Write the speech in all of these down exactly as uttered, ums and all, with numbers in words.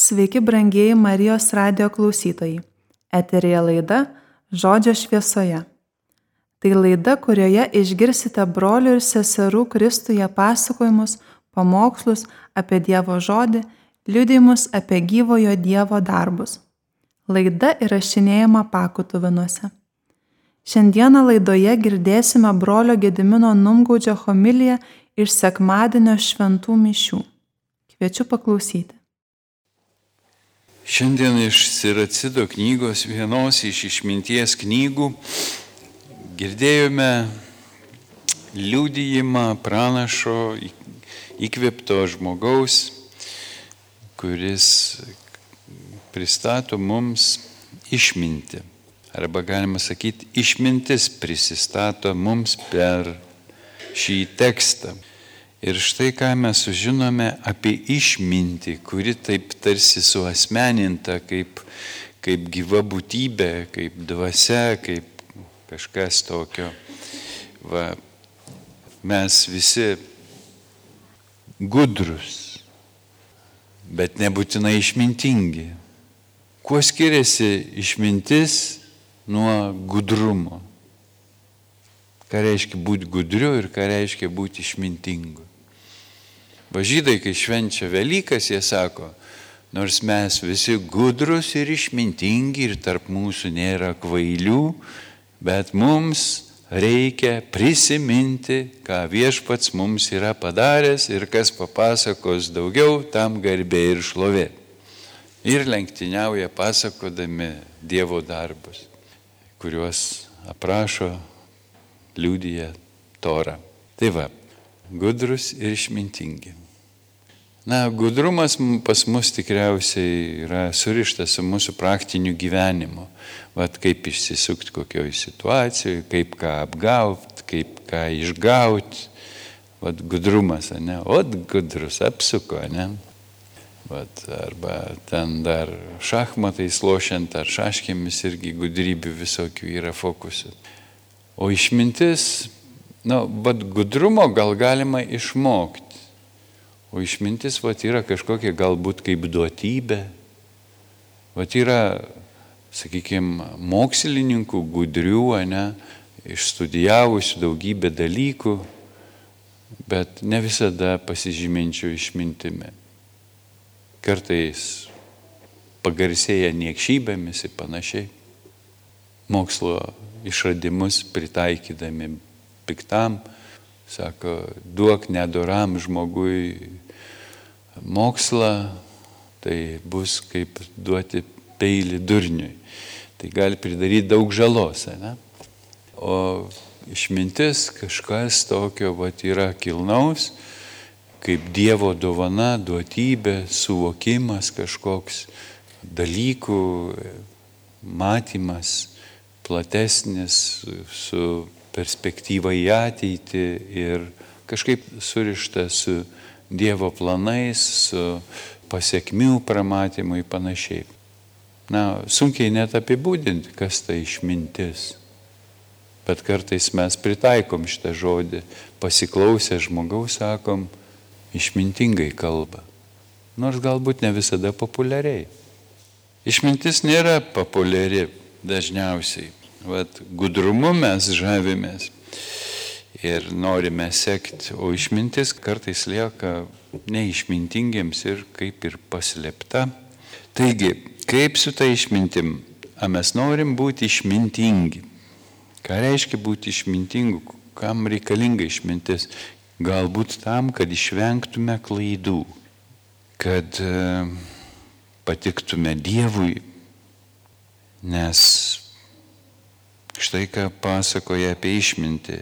Sveiki, brangieji Marijos radijo klausytojai. Eteryje laida Žodžio šviesoje. Tai laida, kurioje išgirsite brolių ir seserų Kristuje pasakojimus, pamokslus apie Dievo žodį, liudijimus apie gyvojo Dievo darbus. Laida įrašinėjama Pakutuvinuose. Šiandieną laidoje girdėsime brolio Gedimino Numgaudžio homiliją iš sekmadienio šventų mišių. Kviečiu paklausyti. Šiandien iš Siracido knygos, vienos iš išminties knygų, girdėjome liudijimą pranašo įkvėpto žmogaus, kuris pristato mums išmintį. Arba galima sakyti, išmintis prisistato mums per šį tekstą. Ir štai ką mes sužinome apie išmintį, kuri taip tarsi suasmeninta kaip, kaip gyva būtybė, kaip dvasia, kaip kažkas tokio. Va, mes visi gudrus, bet nebūtinai išmintingi. Kuo skiriasi išmintis nuo gudrumo? Ką reiškia būti gudriu ir ką reiškia būti išmintingu? Žydai, kai švenčia Velykas, jie sako, nors mes visi gudrus ir išmintingi ir tarp mūsų nėra kvailių, bet mums reikia prisiminti, ką Viešpats mums yra padaręs ir kas papasakos daugiau, tam garbė ir šlovė. Ir lenktyniauja pasakodami Dievo darbus, kuriuos aprašo, liudija Tora. Tai va, gudrus ir išmintingi. Na, gudrumas pas mus tikriausiai yra surištas su mūsų praktiniu gyvenimu. Vat kaip išsisukti kokioj situacijoje, kaip ką apgauti, kaip ką išgauti. Vat gudrumas, ne? Ot gudrus, apsuko, ne? Vat, arba ten dar šachmatais lošiant ar šaškėmis irgi gudrybių visokių yra fokusų. O išmintis, nu, vat gudrumo gal galima išmokti. O išmintis, vat, yra kažkokia galbūt kaip duotybė. Vat yra, sakykime, mokslininkų gudrių, ne, išstudijavusių daugybę dalykų, bet ne visada pasižyminčių išmintimi. Kartais pagarsėja niekšybėmis ir panašiai. Mokslo išradimus pritaikydami piktam, sako, duok nedoram žmogui mokslą, tai bus kaip duoti peilį durniui. Tai gali pridaryti daug žalos, ne? O išmintis kažkas tokio vat, yra kilnaus, kaip Dievo dovana, duotybė, suvokimas kažkoks, dalykų matymas platesnis su perspektyva į ateitį ir kažkaip surišta su Dievo planais, su pasiekmių pramatymu ir panašiai. Na, sunkiai net apibūdinti, kas tai išmintis. Bet kartais mes pritaikom šitą žodį, pasiklausę žmogaus, sakom, išmintingai kalba. Nors galbūt ne visada populiariai. Išmintis nėra populiari dažniausiai. Vat, gudrumu mes žavimės ir norime sekti, o išmintis kartais lieka neišmintingiems ir kaip ir paslėpta. Taigi, kaip su tai išmintim? A mes norim būti išmintingi. Ką reiškia būti išmintingu? Kam reikalinga išmintis? Galbūt tam, kad išvengtume klaidų, kad e, patiktume Dievui, nes štai ką pasakoja apie išmintį.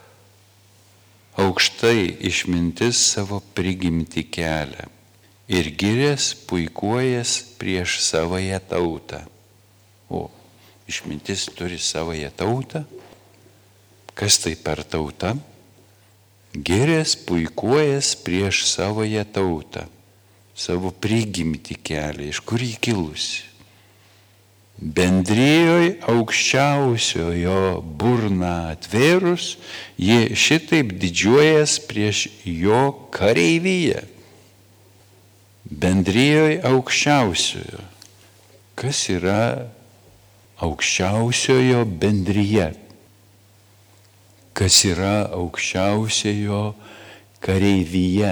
Aukštai išmintis savo prigimtį kelia ir girias puikuojas prieš savąją tautą. O, išmintis turi savąją tautą? Kas tai per tauta? Girias puikuojas prieš savąją tautą. Savo prigimtį kelia. Iš kur jį kilusi? Bendrijoj aukščiausiojo burną atvėrus, jie šitaip didžiuojas prieš jo kareivyje. bendrijoje aukščiausiojo. Kas yra aukščiausiojo bendryje? Kas yra aukščiausiojo kareivyje?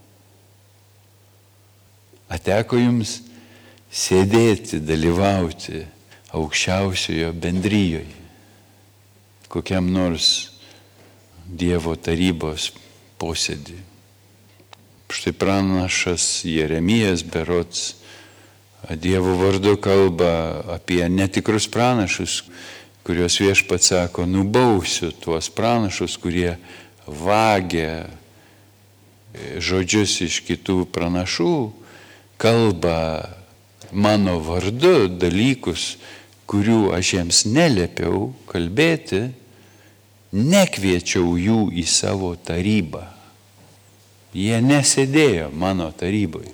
Ateko jums sėdėti, dalyvauti aukščiausiojo bendrijoje, kokiam nors Dievo tarybos posėdį. Štai pranašas Jeremijas berods Dievo vardu kalba apie netikrus pranašus, kuriuos Viešpats sako, nubausiu tuos pranašus, kurie vagia žodžius iš kitų pranašų, kalba mano vardu dalykus, kurių aš jiems neliepiau kalbėti, nekviečiau jų į savo tarybą. Jie nesėdėjo mano taryboje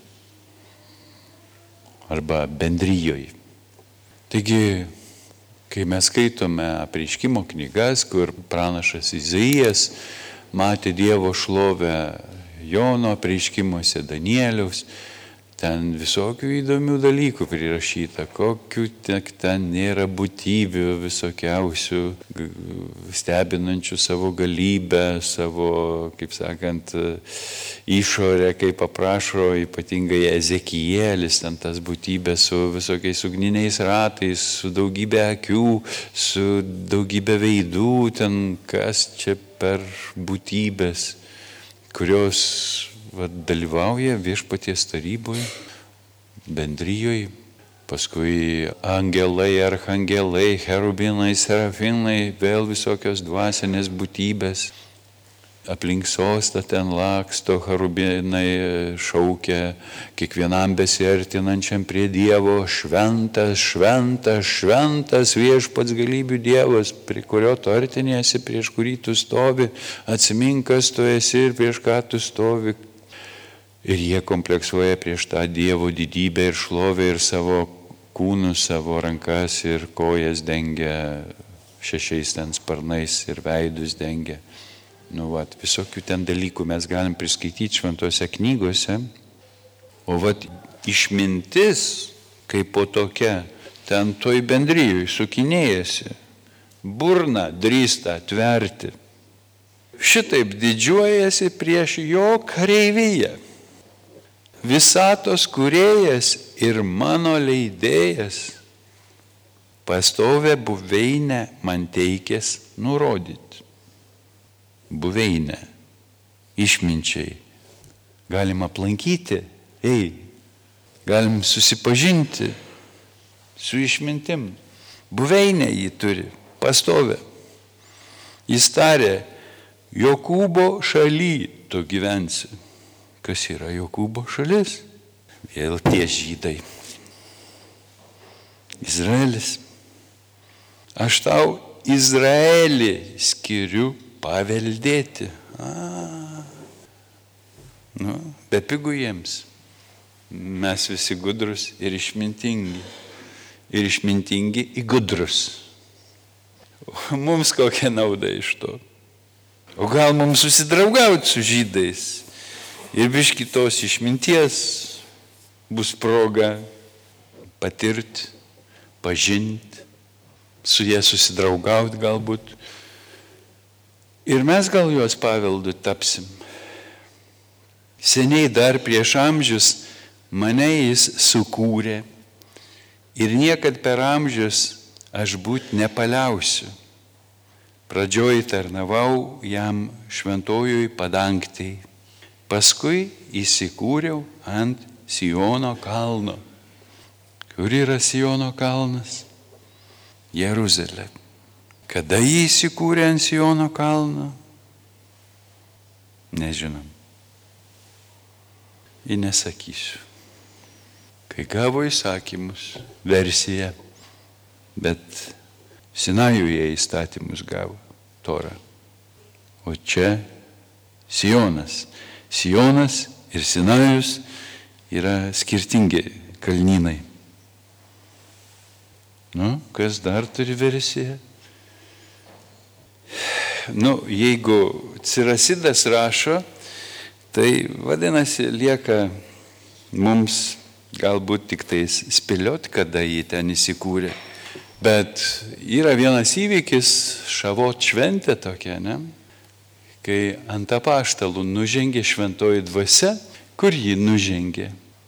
arba bendrijoje. Taigi, kai mes skaitome apreiškimo knygas, kur pranašas Izaijas matė Dievo šlovę Jono apreiškimuose, Danieliaus, ten visokių įdomių dalykų prirašyta, kokių tiek ten nėra būtybių visokiausių, stebinančių savo galybę, savo, kaip sakant, išorę, kaip aprašo ypatingai Ezekielis, ten tas būtybės su visokiais ugniniais ratais, su daugybė akių, su daugybė veidų, ten kas čia per būtybės, kurios va, dalyvauja Viešpaties taryboje, bendrijoje, paskui angelai, archangelai, cherubinai, serafinai, vėl visokios dvasinės būtybės. Aplink sostą ten laksto, cherubinai šaukia kiekvienam besiartinančiam prie Dievo, šventas, šventas, šventas Viešpats galybių Dievas, prie kurio tu artiniesi, prieš kurį tu stovi, atsimink, kas tu esi ir prieš ką tu stovi. Ir jie kompleksuoja prieš tą Dievo didybę ir šlovę ir savo kūnus, savo rankas ir kojas dengia šešiais ten sparnais ir veidus dengia. Nu, vat, visokių ten dalykų mes galim priskaityti šventose knygose. O vat, išmintis, kaip po tokia, ten toj bendrijoj sukinėjasi, burna drįsta tverti. Šitaip didžiuojasi prieš jo kareivyje. Visatos kūrėjas ir mano leidėjas pastovę buveinę man teikęs nurodyti. Buveinę, išminčiai, galim aplankyti, ei, galim susipažinti su išmintim. Buveinę jį turi, pastovę. Jis tarė, Jokūbo šaly tu gyvensi. Kas yra Jokūbo šalis? Vėl tie žydai. Izraelis. Aš tau Izraelį skiriu paveldėti. A, nu, bepigu jiems. Mes visi gudrus ir išmintingi. Ir išmintingi į gudrus. O mums kokia nauda iš to? O gal mums susidraugauti su žydais? Ir biški tos išminties bus proga patirti, pažinti, su jie susidraugauti galbūt. Ir mes gal juos paveldu tapsim. Seniai dar prieš amžius mane jis sukūrė ir niekad per amžius aš būt nepaliausiu. Pradžioj tarnavau jam šventojoj padangtei. Paskui įsikūriau ant Siono kalno. Kur yra Siono kalnas? Jeruzalė. Kada jį įsikūrė ant Siono kalno? Nežinom. Ir nesakysiu. Kai gavo įsakymus, versiją, bet Sinajuje įstatymus gavo, Torą. O čia Sionas. Sionas ir Sinajus yra skirtingi kalnynai. Nu, kas dar turi versiją? Nu, jeigu Cirasidas rašo, tai vadinasi lieka mums galbūt tik tais spėliot, kada jį ten įsikūrė. Bet yra vienas įvykis, Šavot šventė tokia, ne? Kai ant apaštalų nužengė šventoji dvasia, kur ji nužengė?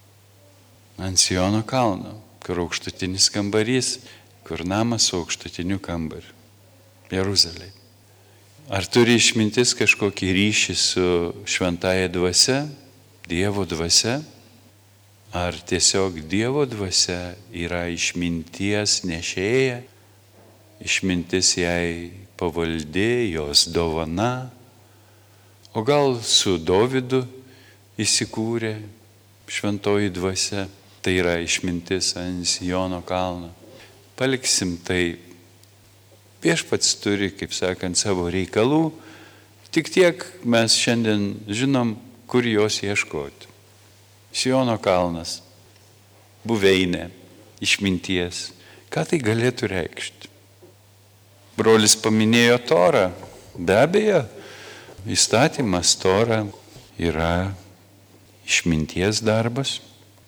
Ant Siono kalno, kur aukštutinis kambarys, kur namas su aukštutiniu kambariu. Jeruzalėje. Ar turi išmintis kažkokį ryšį su šventaja dvasia, Dievo dvasia? Ar tiesiog Dievo dvasia yra išminties nešėja, išmintis jai pavaldi, jos dovana, o gal su Dovydu įsikūrė šventoji dvasia, tai yra išmintis ant Siono kalno. Paliksim tai, viešpats turi, kaip sakant, savo reikalų, tik tiek mes šiandien žinom, kur jos ieškoti. Siono kalnas, buveinė, išminties. Ką tai galėtų reikšti? Brolis paminėjo Torą. Be abejo, įstatymas Tora yra išminties darbas.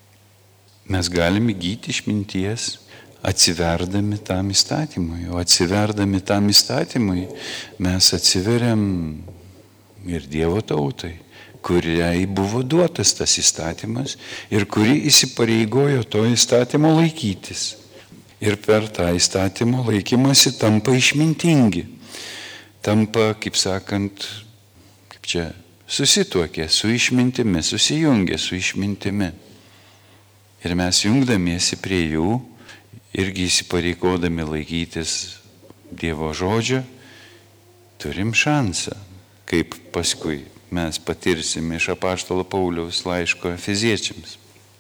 Mes galime įgyti išminties atsiverdami tam įstatymui. O atsiverdami tam įstatymui mes atsiveriam ir Dievo tautai, kuriai buvo duotas tas įstatymas ir kuri įsipareigojo to įstatymo laikytis. Ir per tą įstatymo laikymasi tampa išmintingi. Tampa, kaip sakant, kaip čia, susituokė su išmintimi, susijungė su išmintimi. Ir mes jungdamiesi prie jų, irgi įsipareigodami laikytis Dievo žodžio, turim šansą, kaip paskui mes patirsim iš apaštalo Pauliaus laiško Efeziečiams.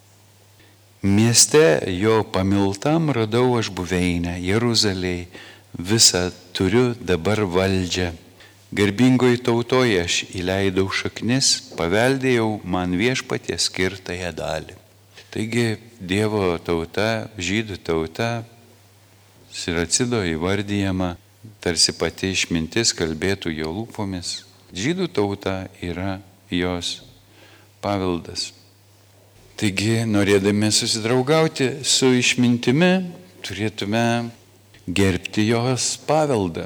Mieste jo pamiltam radau aš buveinę, Jeruzalėj, visą turiu dabar valdžią. Garbingoji tautoje aš įleidau šaknis, paveldėjau man viešpaties skirtąją dalį. Taigi Dievo tauta, žydų tauta, Siracido įvardyjama, tarsi pati išmintis kalbėtų jo lūpomis. Žydų tauta yra jos paveldas. Taigi, norėdami susidraugauti su išmintimi, turėtume gerbti jos paveldą.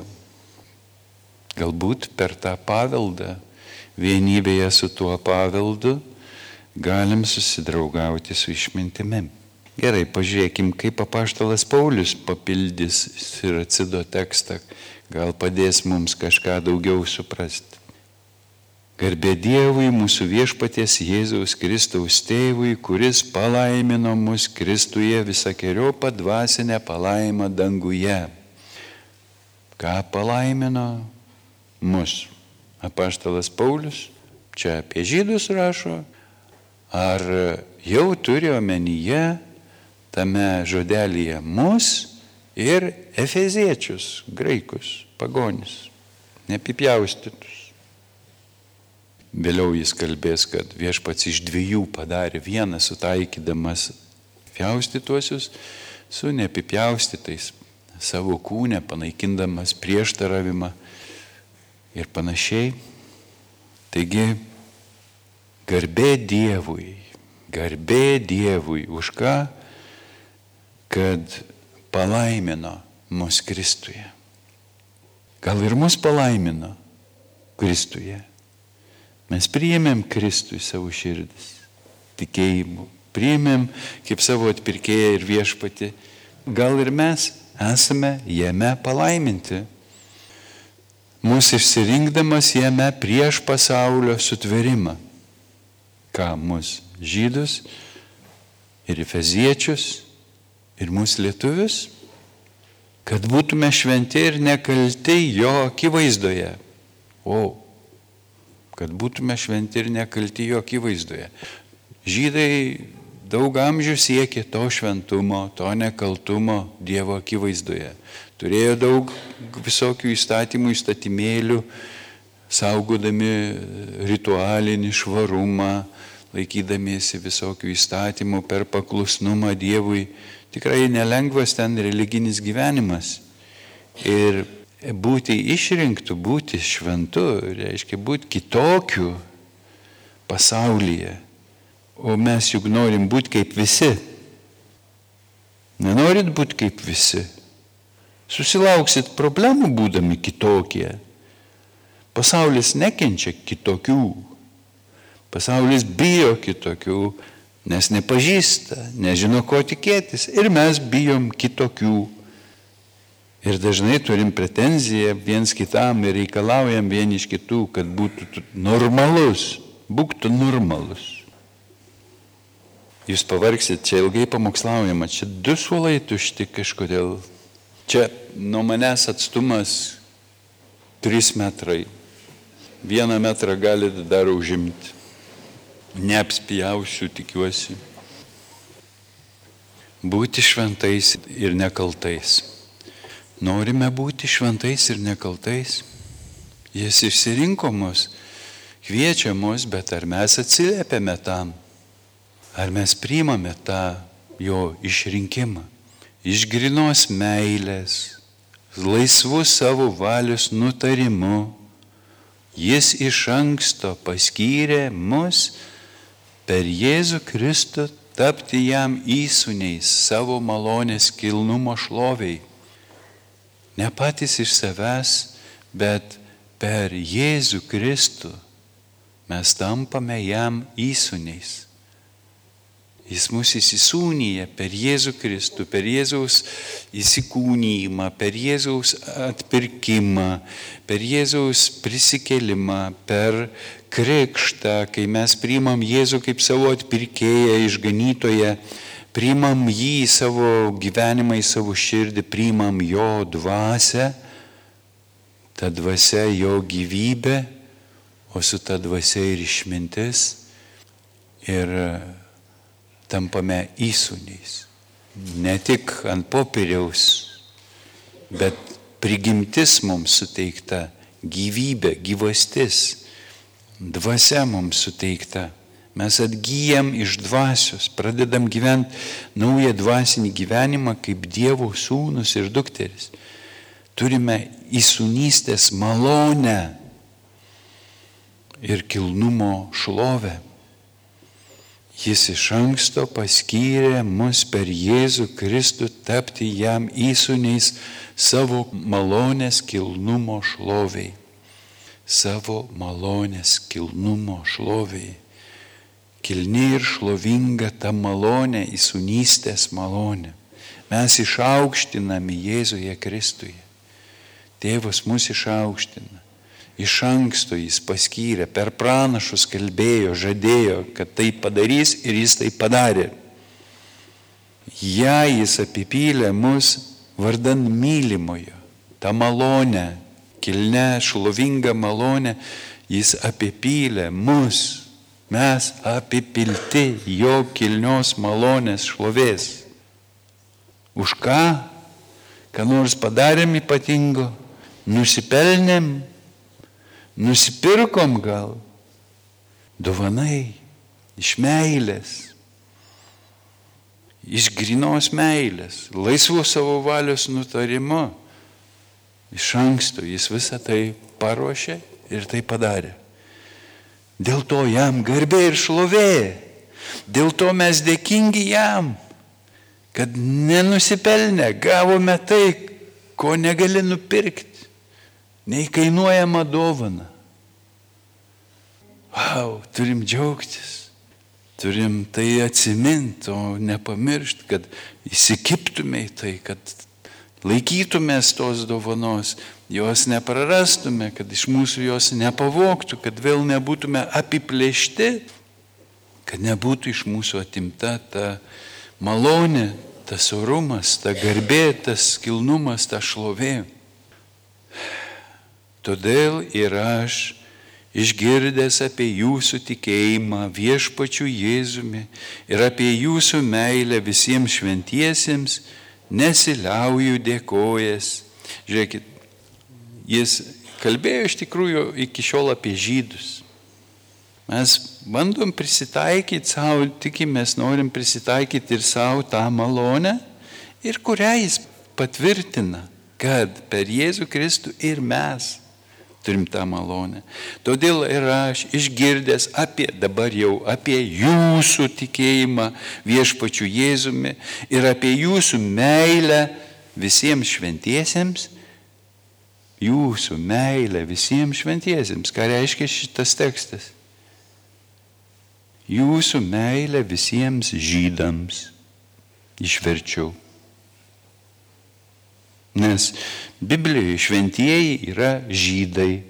Galbūt per tą paveldą, vienybėje su tuo paveldu, galim susidraugauti su išmintimi. Gerai, pažiūrėkim, kaip apaštalas Paulius papildys Siracido tekstą, gal padės mums kažką daugiau suprasti. Garbė Dievui, mūsų viešpaties Jėzaus Kristaus tėvui, kuris palaimino mus Kristuje visokeriopą dvasinę palaimą danguje. Ką palaimino mus? Apaštalas Paulius čia apie žydus rašo, ar jau turi omenyje tame žodelyje mus ir efeziečius, graikus, pagonis, neapipjaustytus. Vėliau jis kalbės, kad viešpats iš dviejų padarė vieną, sutaikydamas pjaustytuosius su neapipjaustytais, savo kūne panaikindamas prieštaravimą ir panašiai. Taigi, garbė Dievui, garbė Dievui, už ką? Kad palaimino mus Kristuje. Gal ir mus palaimino Kristuje. Mes priėmėm Kristų į savo širdis, tikėjimu, priėmėm kaip savo atpirkėją ir viešpatį. Gal ir mes esame jame palaiminti, mūsų išsirinkdamas jame prieš pasaulio sutvėrimą. Ką mus žydus ir efeziečius ir mūsų lietuvius, kad būtume šventi ir nekalti jo akivaizdoje. O kad būtume šventi ir nekalti jo akivaizdoje. Žydai daug amžių siekė to šventumo, to nekaltumo Dievo akivaizdoje. Turėjo daug visokių įstatymų, įstatymėlių, saugodami ritualinį švarumą, laikydamiesi visokių įstatymų per paklusnumą Dievui. Tikrai nelengvas ten religinis gyvenimas. Ir būti išrinktų, būti šventu, reiškia būti kitokiu pasaulyje. O mes juk norim būti kaip visi. Nenorit būti kaip visi. Susilauksit problemų būdami kitokie. Pasaulis nekenčia kitokių. Pasaulis bijo kitokių, nes nepažįsta, nežino ko tikėtis. Ir mes bijom kitokių. Ir dažnai turim pretenziją viens kitam ir reikalaujam vieni iš kitų, kad būtų normalus. Būk tu normalus. Jūs pavargsit, čia ilgai pamokslaujama, čia du suolai tušti kažkodėl. Čia nuo manęs atstumas trys metrai. Vieną metrą galite dar užimti. Neapspjausiu, tikiuosi. Būti šventais ir nekaltais. Norime būti šventais ir nekaltais. Jis išsirinko mus, kviečia mus, bet ar mes atsiliepiame tam? Ar mes priimame tą jo išrinkimą? Iš grynos meilės, laisvų savo valios nutarimu, jis iš anksto paskyrė mus per Jėzų Kristų tapti jam įsūniais savo malonės kilnumo šloviai. Ne patys iš savęs, bet per Jėzų Kristų mes tampame jam įsūniais. Jis mus įsisūnyja per Jėzų Kristų, per Jėzaus įsikūnijimą, per Jėzaus atpirkimą, per Jėzaus prisikėlimą, per krikštą, kai mes priimam Jėzų kaip savo atpirkėją, išganytoją, priimam jį į savo gyvenimą, į savo širdį, priimam jo dvasią, ta dvasia jo gyvybė, o su ta dvasia ir išmintis, ir tampame įsūniais. Ne tik ant popieriaus, bet prigimtis mums suteikta, gyvybė, gyvastis, dvasia mums suteikta. Mes atgyjam iš dvasios, pradedam gyventi naują dvasinį gyvenimą kaip Dievo sūnus ir dukteris. Turime įsūnystės malonę ir kilnumo šlovę. Jis iš anksto paskyrė mus per Jėzų Kristų tapti jam įsūniais savo malonės kilnumo šloviai. Savo malonės kilnumo šloviai. Kilni ir šlovinga ta malonė, įsūnystės malonė. Mes išaukštiname Jėzuje Kristuje. Tėvas mus išaukština. Iš anksto jis paskyrė, per pranašus kalbėjo, žadėjo, kad tai padarys ir jis tai padarė. Ja jis apipylė mus vardan mylimojo. Ta malonė, kilne, šlovinga malonė, jis apipylė mus. Mes apipilti jo kilnios malonės šlovės. Už ką? Ką nors padarėm ypatingo? Nusipelnėm? Nusipirkom gal? Dovanai, iš meilės, iš grynos meilės, laisvų savo valios nutarimo. Iš anksto jis visą tai paruošė ir tai padarė. Dėl to jam garbė ir šlovė. Dėl to mes dėkingi jam, kad nenusipelnę gavome tai, ko negali nupirkti. Neįkainuojama dovana. Vau, turim džiaugtis, turim tai atsiminti, o nepamiršti, kad įsikiptume į tai, kad laikytumės tos dovanos, jos neprarastume, kad iš mūsų jos nepavogtų, kad vėl nebūtume apiplėšti, kad nebūtų iš mūsų atimta ta malonė, tas orumas, ta garbė, tas kilnumas, ta šlovė. Todėl ir aš, išgirdęs apie jūsų tikėjimą viešpačiu Jėzumi ir apie jūsų meilę visiems šventiesiems, nesiliauju dėkojas. Žiūrėkit, jis kalbėjo iš tikrųjų iki šiol apie žydus. Mes bandom prisitaikyti savo, tikimės, norim prisitaikyti ir savo tą malonę, ir kurią jis patvirtina, kad per Jėzų Kristų ir mes turim tą malonę. Todėl ir aš išgirdęs apie, dabar jau apie jūsų tikėjimą viešpačiu Jėzumi ir apie jūsų meilę visiems šventiesiems, jūsų meilę visiems šventiesiems. Ką reiškia šitas tekstas? Jūsų meilę visiems žydams. Išverčiau. Nes Biblijoje šventieji yra žydai.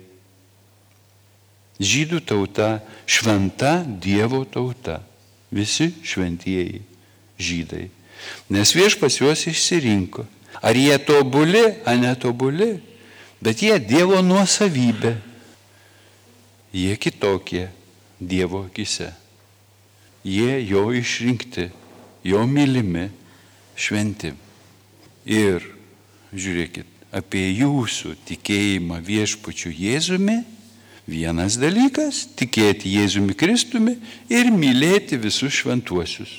Žydų tauta, šventa Dievo tauta. Visi šventieji žydai. Nes viešpats juos išsirinko. Ar jie tobuli, ar netobuli, bet jie Dievo nuosavybė. Jie kitokie Dievo akise. Jie jo išrinkti, jo mylimi, šventi. Ir žiūrėkit, apie jūsų tikėjimą viešpačiu Jėzumi vienas dalykas – tikėti Jėzumi Kristumi ir mylėti visus šventuosius.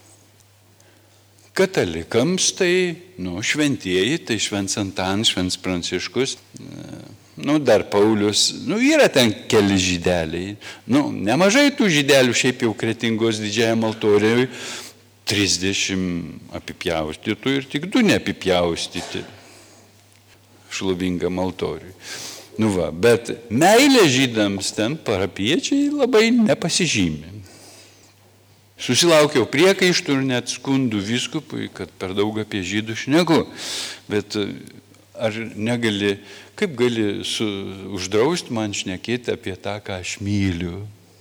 Katalikams tai, nu, šventieji, tai švents Antanas, švents Pranciškus, nu, dar Paulius, nu, yra ten keli žydeliai. Nu, nemažai tų žydelių šiaip jau Kretingos didžiajam altoriui, trisdešimt apipjaustytų ir tik du neapipjaustyti šlovingam altoriui. Nu va, bet meilė žydams ten parapiečiai labai nepasižymė. Susilaukiau priekaištų ir net skundų vyskupui, kad per daug apie žydų šneku. Bet ar negali, kaip gali su, uždrausti man šnekėti apie tą, ką aš myliu?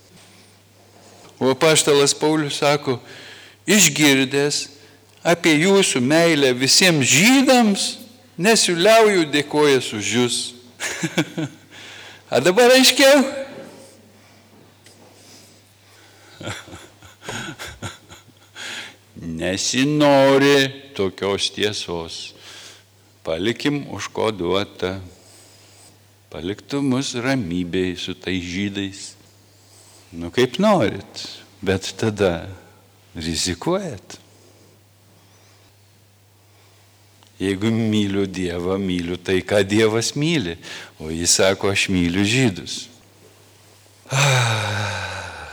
O apaštalas Paulius sako, išgirdęs apie jūsų meilę visiems žydams, nesiliauju dėkojas už jus. A dabar aiškiau? Nesinori tokios tiesos. Palikim užkoduotą. Paliktų mus ramybėj su tais žydais. Nu kaip norit, bet tada rizikuojat. Jeigu myliu Dievą, myliu tai, ką Dievas myli. O jis sako, aš myliu žydus. Ah.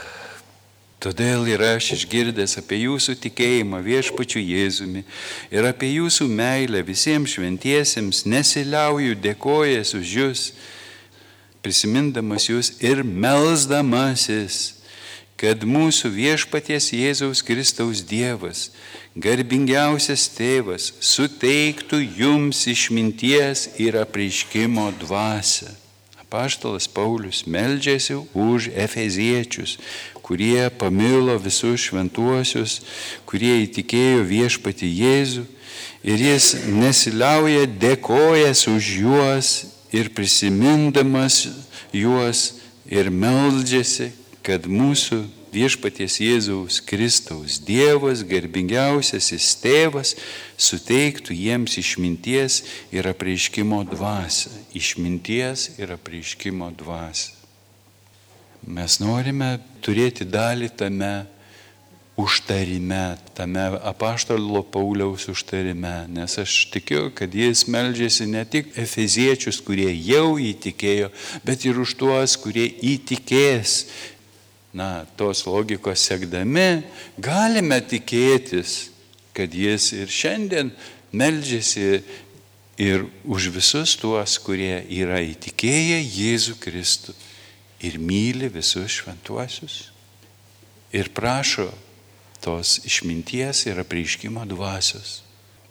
Todėl ir aš išgirdęs apie jūsų tikėjimą viešpačiu Jėzumi ir apie jūsų meilę visiems šventiesiems nesiliauju dėkojęs už jūs, prisimindamas jūs ir melsdamasis, kad mūsų viešpaties Jėzaus Kristaus Dievas, garbingiausias tėvas, suteiktų jums išminties ir apreiškimo dvasią. Apaštalas Paulius meldžiasi už efeziečius, kurie pamilo visus šventuosius, kurie įtikėjo viešpatį Jėzų ir jis nesiliauja dėkojas už juos ir prisimindamas juos ir meldžiasi, kad mūsų viešpaties Jėzaus Kristaus Dievas, garbingiausiasis tėvas, suteiktų jiems išminties ir apreiškimo dvasią. Išminties ir apreiškimo dvasią. Mes norime turėti dalį tame užtarime, tame apaštalo Pauliaus užtarime, nes aš tikiu, kad jis meldžiasi ne tik efeziečius, kurie jau įtikėjo, bet ir už tuos, kurie įtikės. Na, tos logikos sekdami, galime tikėtis, kad jis ir šiandien meldžiasi ir už visus tuos, kurie yra įtikėję Jėzų Kristų ir myli visus šventuosius ir prašo tos išminties ir apreiškimo dvasios.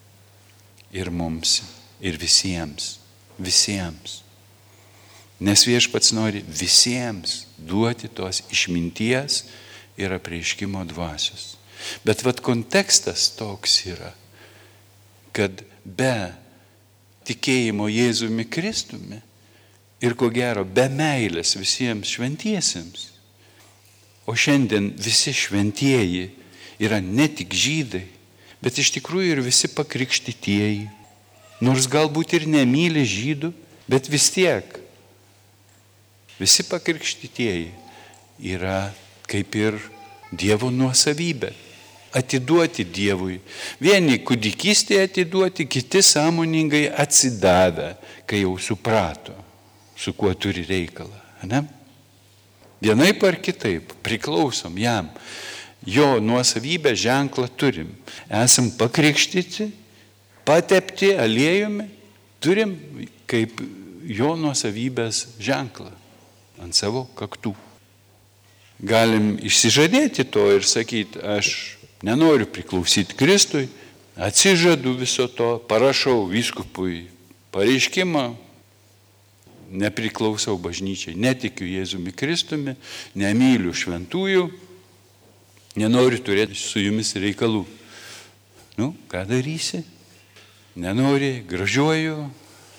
Ir mums, ir visiems, visiems. Nes viešpats nori visiems duoti tos išminties ir apreiškimo dvasios. Bet vat kontekstas toks yra, kad be tikėjimo Jėzumi Kristumi ir ko gero be meilės visiems šventiesiems, o šiandien visi šventieji yra ne tik žydai, bet iš tikrųjų ir visi pakrikštytieji, nors galbūt ir nemyli žydų, bet vis tiek visi pakrikštytieji yra kaip ir Dievo nuosavybė, atiduoti Dievui. Vieni kūdikystėje atiduoti, kiti sąmoningai atsidavę, kai jau suprato. su kuo turi reikalą, ne? Vienaip ar kitaip priklausom jam. Jo nuosavybę ženklą turim. Esam pakrikštyti, patepti aliejumi, turim kaip jo nuosavybės ženklą ant savo kaktų. Galim išsižadėti to ir sakyti, aš nenoriu priklausyti Kristui, atsižadu viso to, parašau vyskupui pareiškimą, nepriklausau bažnyčiai, netikiu Jėzumi Kristumi, nemyliu šventųjų, nenoriu turėti su jumis reikalų. Nu, ką darysi? Nenori, gražiuoju,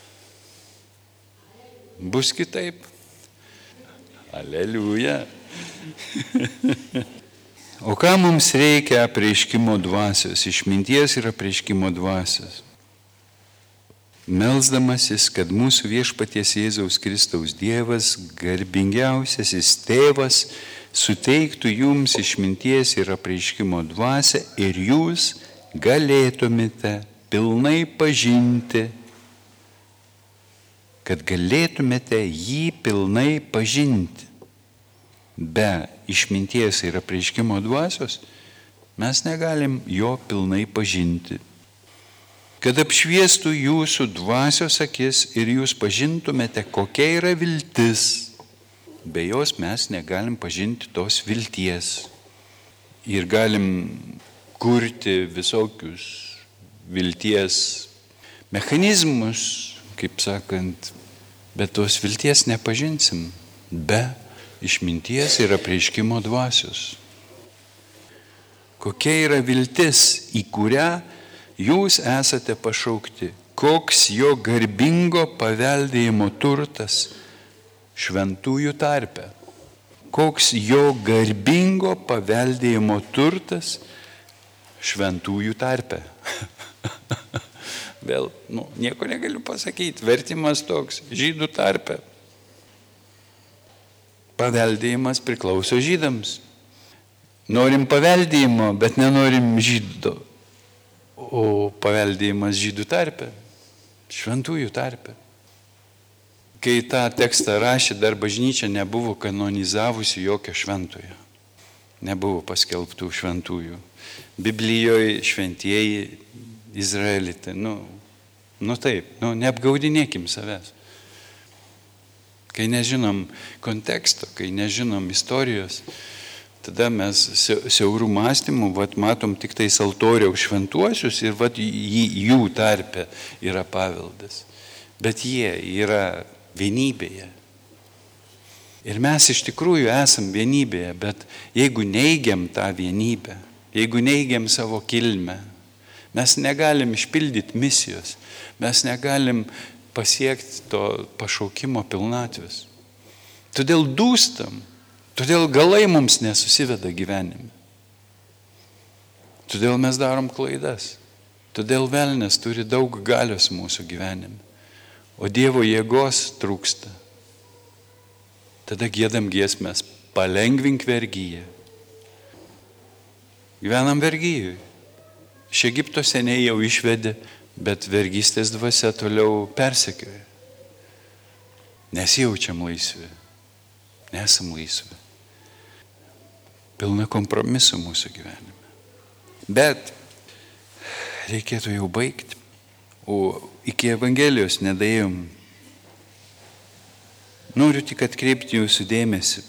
bus kitaip. Aleliuja. O ką mums reikia apreiškimo dvasios, išminties ir apreiškimo dvasios? Melsdamasis, kad mūsų viešpaties Jėzaus Kristaus Dievas, garbingiausiasis tėvas, suteiktų jums išminties ir apreiškimo dvasią ir jūs galėtumėte pilnai pažinti, kad galėtumėte jį pilnai pažinti. Be išminties ir apreiškimo dvasios mes negalim jo pilnai pažinti. Kad apšviestų jūsų dvasios akis ir jūs pažintumėte, kokia yra viltis. Be jos mes negalim pažinti tos vilties. Ir galim kurti visokius vilties mechanizmus, kaip sakant, bet tos vilties nepažinsim be išminties ir apreiškimo dvasios. Kokia yra viltis, į kurią jūs esate pašaukti, koks jo garbingo paveldėjimo turtas šventųjų tarpe. Koks jo garbingo paveldėjimo turtas šventųjų tarpe. Vėl, nu, nieko negaliu pasakyti, vertimas toks, žydų tarpe. Paveldėjimas priklauso žydams. Norim paveldėjimo, bet nenorim žydų. O paveldėjimas žydų tarpe, šventųjų tarpe. Kai tą tekstą rašė, dar bažnyčia nebuvo kanonizavusi jokio šventojo. Nebuvo paskelbtų šventųjų. Biblijoje šventieji Izraelitai. Nu, nu taip, nu, neapgaudinėkim savęs. Kai nežinom konteksto, kai nežinom istorijos, tada mes siaurų mąstymų vat, matom tik tais altoriaus šventuosius ir vat, jų tarpe yra paveldas. Bet jie yra vienybėje. Ir mes iš tikrųjų esam vienybėje, bet jeigu neigiam tą vienybę, jeigu neigiam savo kilmę, mes negalim išpildyti misijos, mes negalim pasiekti to pašaukimo pilnatvės. Todėl dūstam. Todėl galai mums nesusiveda gyvenime. Todėl mes darom klaidas. Todėl velnias turi daug galios mūsų gyvenime. O Dievo jėgos trūksta. Tada giedam giesmes, palengvink vergyje. Gyvenam vergyjui. Iš Egipto seniai jau išvedė, bet vergystės dvasia toliau persekioja. Nesijaučiam laisvi. Nesam laisvi. Pilna kompromisų mūsų gyvenime. Bet reikėtų jau baigti. O iki Evangelijos nedaėjom. Noriu tik atkreipti jūsų dėmesį.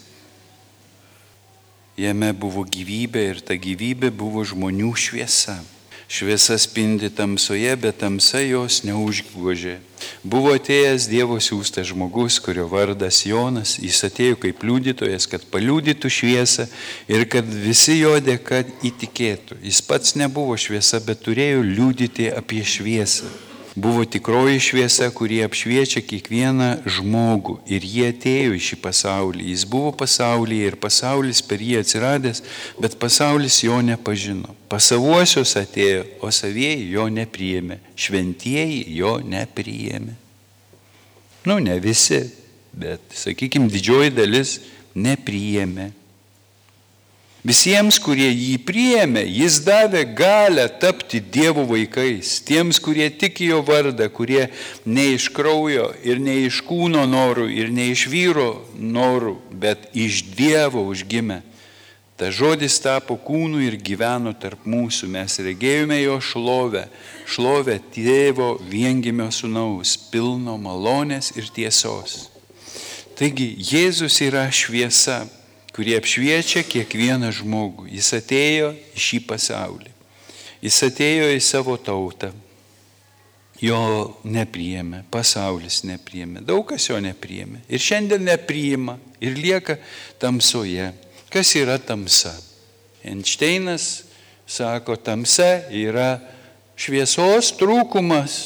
Jame buvo gyvybė ir ta gyvybė buvo žmonių šviesa. Šviesa spindi tamsoje, bet tamsa jos neužgožė. Buvo atėjęs Dievo siųstas žmogus, kurio vardas Jonas. Jis atėjo kaip liudytojas, kad paliudytų šviesą ir kad visi jo dėka įtikėtų. Jis pats nebuvo šviesa, bet turėjo liudyti apie šviesą. Buvo tikroji šviesa, kuri apšviečia kiekvieną žmogų. Ir jie atėjo į šį pasaulį. Jis buvo pasaulyje ir pasaulis per jį atsiradęs, bet pasaulis jo nepažino. Pas savuosius atėjo, o savieji jo nepriėmė. Šventieji jo nepriėmė. Nu, ne visi, bet, sakykime, didžioji dalis nepriėmė. Visiems, kurie jį priėmė, jis davė galią tapti Dievo vaikais. Tiems, kurie tiki jo vardą, kurie ne iš kraujo ir ne iš kūno norų ir ne iš vyro norų, bet iš Dievo užgimė. Ta žodis tapo kūnu ir gyveno tarp mūsų. Mes regėjome jo šlovę, šlovę Tėvo viengimio sūnaus, pilno malonės ir tiesos. Taigi Jėzus yra šviesa, kurie apšviečia kiekvieną žmogų. Jis atėjo į šį pasaulį. Jis atėjo į savo tautą. Jo nepriėmė, pasaulis nepriėmė, daug kas jo nepriėmė. Ir šiandien nepriima ir lieka tamsoje. Kas yra tamsa? Einšteinas sako, tamsa yra šviesos trūkumas.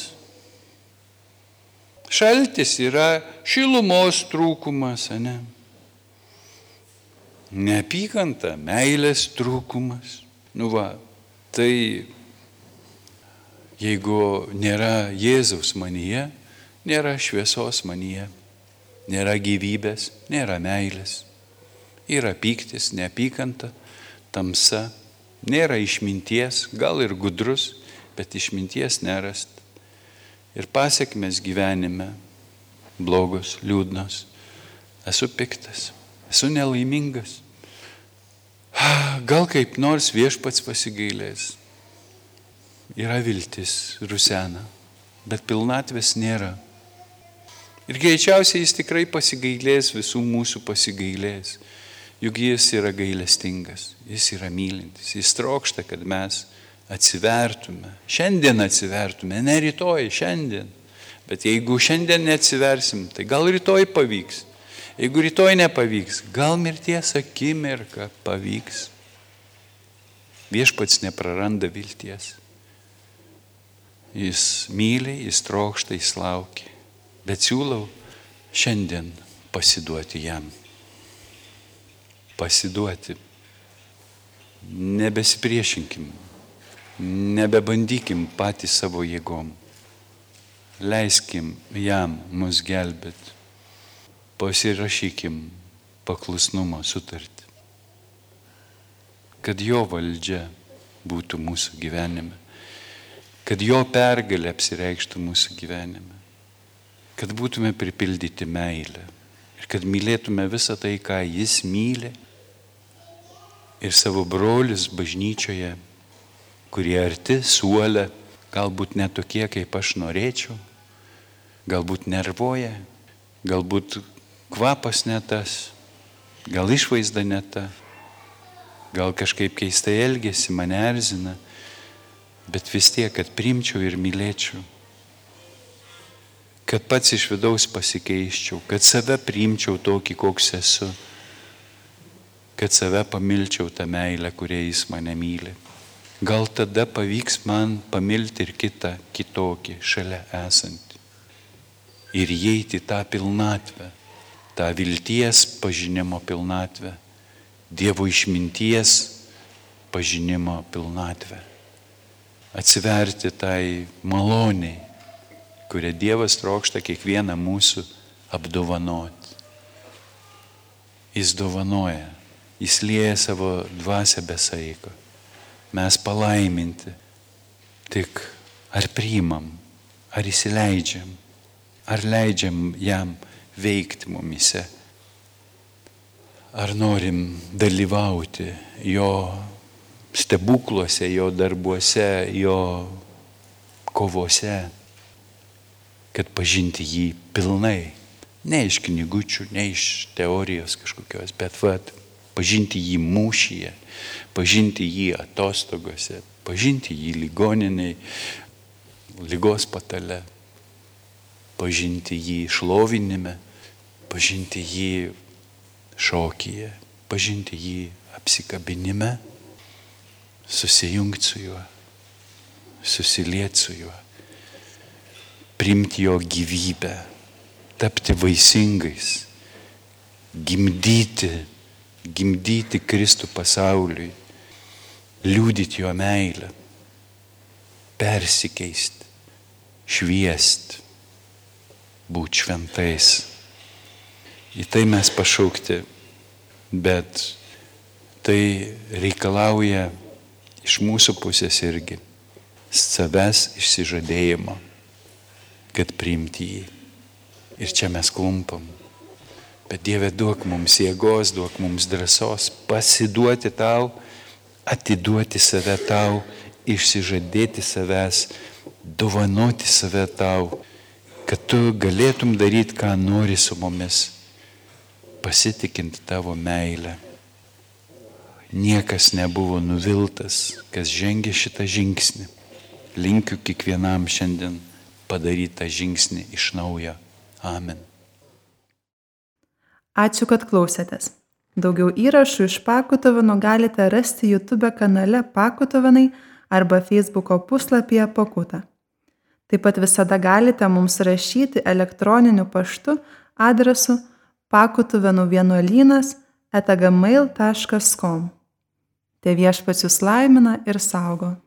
Šaltis yra šilumos trūkumas, ane? Neapykanta, meilės trūkumas. Nu va, tai jeigu nėra Jėzaus manyje, nėra šviesos manyje, nėra gyvybės, nėra meilės. Yra pyktis, neapykanta, tamsa, nėra išminties, gal ir gudrus, bet išminties nerast. Ir pasiekmes gyvenime blogos, liūdnos. Esu piktas. Esu nelaimingas. Gal kaip nors viešpats pasigailės. Yra viltis, rusena, bet pilnatvės nėra. Ir greičiausiai jis tikrai pasigailės, visų mūsų pasigailės. Juk jis yra gailestingas, jis yra mylintis, jis trokšta, kad mes atsivertume. Šiandien atsivertume, ne rytoj, šiandien. Bet jeigu šiandien neatsiversim, tai gal rytoj pavyks. Jeigu rytoj nepavyks, gal mirties akimirka pavyks. Viešpats nepraranda vilties. Jis myli, jis trokšta, jis laukia. Bet siūlau šiandien pasiduoti jam. Pasiduoti. Nebesipriešinkim. Nebebandykim patys savo jėgom. Leiskim jam mus gelbėti. Pasirašykim paklusnumo sutartį, kad jo valdžia būtų mūsų gyvenime, kad jo pergalė apsireikštų mūsų gyvenime, kad būtume pripildyti meilę ir kad mylėtume visą tai, ką jis myli ir savo brolius bažnyčioje, kurie arti suole, galbūt ne tokie, kaip aš norėčiau, galbūt nervuoja, galbūt kvapas ne tas, gal išvaizda ne ta, gal kažkaip keistai elgesi, mane erzina, bet vis tiek, kad priimčiau ir mylėčiau, kad pats iš vidaus pasikeiščiau, kad save priimčiau tokį, koks esu, kad save pamilčiau tą meilę, kuria jis mane myli. Gal tada pavyks man pamilti ir kitą, kitokį, šalia esantį. Ir įeiti tą pilnatvę, tą vilties pažinimo pilnatvę, Dievo išminties pažinimo pilnatvę. Atsiverti tai maloniai, kurią Dievas trokšta kiekvieną mūsų apdovanoti. Jis dovanoja, jis lieja savo dvasią be saiko. Mes palaiminti, tik ar priimam, ar įsileidžiam, ar leidžiam jam veikti mumise. Ar norim dalyvauti jo stebukluose, jo darbuose, jo kovose, kad pažinti jį pilnai. Ne iš knygučių, ne iš teorijos kažkokios, bet vat, pažinti jį mūšyje, pažinti jį atostogose, pažinti jį ligoniniai, ligos patale, pažinti jį šlovinime, pažinti jį šokyje, pažinti jį apsikabinime, susijungti su juo, susilieti su juo, priimti jo gyvybę, tapti vaisingais, gimdyti, gimdyti Kristų pasauliui, liudyti jo meilę, persikeisti, šviesti, būti šventais. Į tai mes pašaukti, bet tai reikalauja iš mūsų pusės irgi savęs išsižadėjimo, kad priimti jį. Ir čia mes klumpam. Bet Dieve, duok mums jėgos, duok mums drąsos pasiduoti tau, atiduoti save tau, išsižadėti savęs, dovanoti save tau, kad tu galėtum daryti, ką nori su mumis, pasitikint tavo meilę. Niekas nebuvo nuviltas, kas žengė šitą žingsnį. Linkiu kiekvienam šiandien padaryti tą žingsnį iš naujo. Amen. Ačiū, kad klausėtės. Daugiau įrašų iš Pakutovino galite rasti YouTube kanale Pakutovinai arba Facebooko puslapyje Pakuta. Taip pat visada galite mums rašyti elektroniniu paštu adresu pakutovinų vienuolynas eta gmail taškas com. Te Viešpats jus laimina ir saugo.